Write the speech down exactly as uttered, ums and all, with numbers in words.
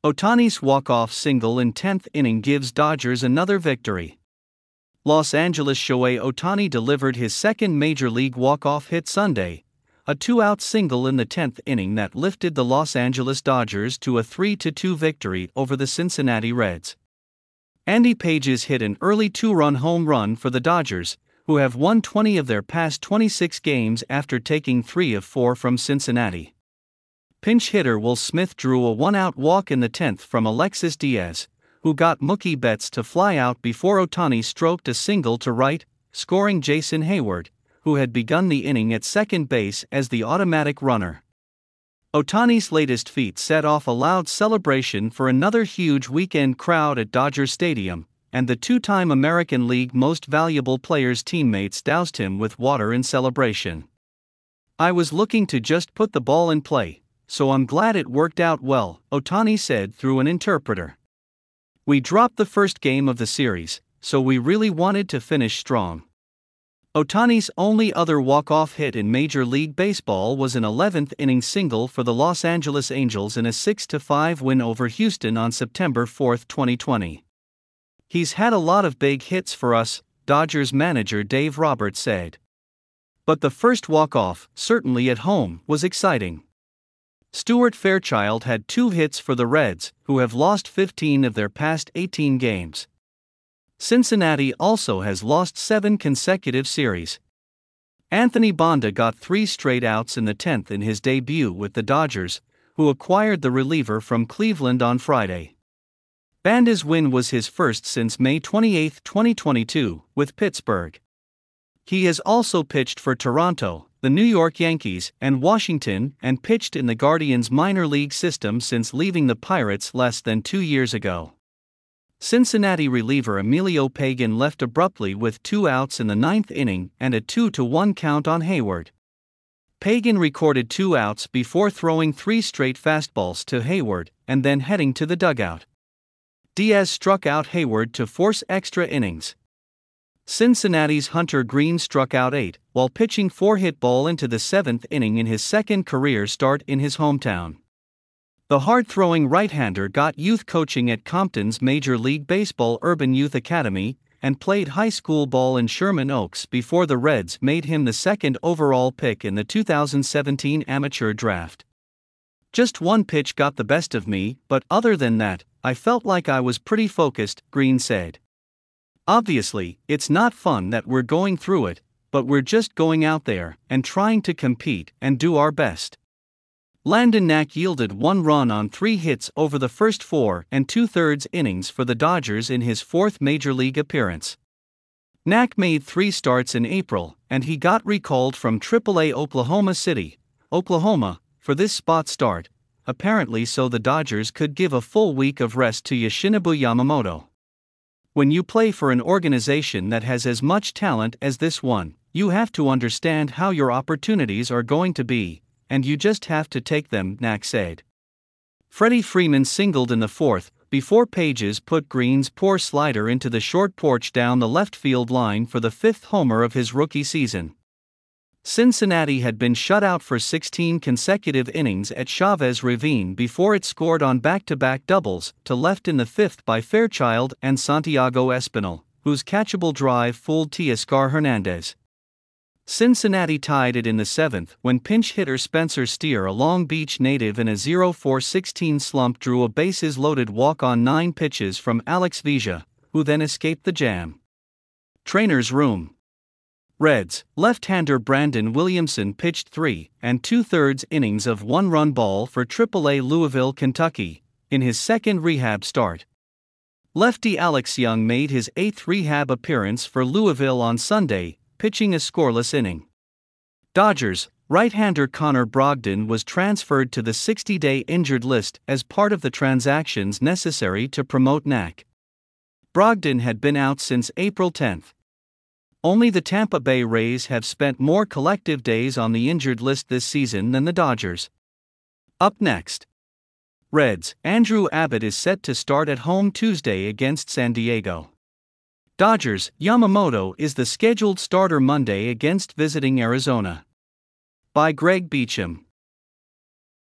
Ohtani's walk-off single in tenth inning gives Dodgers another victory. Los Angeles Shohei Ohtani delivered his second Major League walk-off hit Sunday, a two-out single in the tenth inning that lifted the Los Angeles Dodgers to a three to two victory over the Cincinnati Reds. Andy Pages hit an early two-run home run for the Dodgers, who have won twenty of their past twenty-six games after taking three of four from Cincinnati. Pinch hitter Will Smith drew a one-out walk in the tenth from Alexis Diaz, who got Mookie Betts to fly out before Ohtani stroked a single to right, scoring Jason Hayward, who had begun the inning at second base as the automatic runner. Ohtani's latest feat set off a loud celebration for another huge weekend crowd at Dodger Stadium, and the two-time American League Most Valuable Player's teammates doused him with water in celebration. "I was looking to just put the ball in play, so I'm glad it worked out well," Ohtani said through an interpreter. "We dropped the first game of the series, so we really wanted to finish strong." Ohtani's only other walk-off hit in Major League Baseball was an eleventh inning single for the Los Angeles Angels in a six to five win over Houston on September fourth, twenty twenty. "He's had a lot of big hits for us," Dodgers manager Dave Roberts said. "But the first walk-off, certainly at home, was exciting." Stuart Fairchild had two hits for the Reds, who have lost fifteen of their past eighteen games. Cincinnati also has lost seven consecutive series. Anthony Banda got three straight outs in the tenth in his debut with the Dodgers, who acquired the reliever from Cleveland on Friday. Banda's win was his first since May twenty-eighth, twenty twenty-two, with Pittsburgh. He has also pitched for Toronto, the New York Yankees, and Washington, and pitched in the Guardians minor league system since leaving the Pirates less than two years ago. Cincinnati reliever Emilio Pagan left abruptly with two outs in the ninth inning and a two to one count on Hayward. Pagan recorded two outs before throwing three straight fastballs to Hayward and then heading to the dugout. Diaz struck out Hayward to force extra innings. Cincinnati's Hunter Greene struck out eight, while pitching four hit ball into the seventh inning in his second career start in his hometown. The hard-throwing right-hander got youth coaching at Compton's Major League Baseball Urban Youth Academy and played high school ball in Sherman Oaks before the Reds made him the second overall pick in the two thousand seventeen amateur draft. "Just one pitch got the best of me, but other than that, I felt like I was pretty focused," Greene said. "Obviously, it's not fun that we're going through it, but we're just going out there and trying to compete and do our best." Landon Knack yielded one run on three hits over the first four and two-thirds innings for the Dodgers in his fourth Major League appearance. Knack made three starts in April, and he got recalled from triple A Oklahoma City, Oklahoma, for this spot start, apparently so the Dodgers could give a full week of rest to Yoshinobu Yamamoto. When you play for an organization that has as much talent as this one, you have to understand how your opportunities are going to be, and you just have to take them, Knack said. Freddie Freeman singled in the fourth, before Pages put Greene's poor slider into the short porch down the left field line for the fifth homer of his rookie season. Cincinnati had been shut out for sixteen consecutive innings at Chavez Ravine before it scored on back-to-back doubles to left in the fifth by Fairchild and Santiago Espinal, whose catchable drive fooled Teoscar Hernandez. Cincinnati tied it in the seventh when pinch hitter Spencer Steer, a Long Beach native in a oh four sixteen slump, drew a bases-loaded walk on nine pitches from Alex Vesia, who then escaped the jam. Trainer's room. Reds left-hander Brandon Williamson pitched three and two-thirds innings of one-run ball for triple A Louisville, Kentucky, in his second rehab start. Lefty Alex Young made his eighth rehab appearance for Louisville on Sunday, pitching a scoreless inning. Dodgers right-hander Connor Brogdon was transferred to the sixty-day injured list as part of the transactions necessary to promote Knack. Brogdon had been out since April tenth. Only the Tampa Bay Rays have spent more collective days on the injured list this season than the Dodgers. Up next. Reds, Andrew Abbott is set to start at home Tuesday against San Diego. Dodgers, Yamamoto is the scheduled starter Monday against visiting Arizona. By Greg Beecham.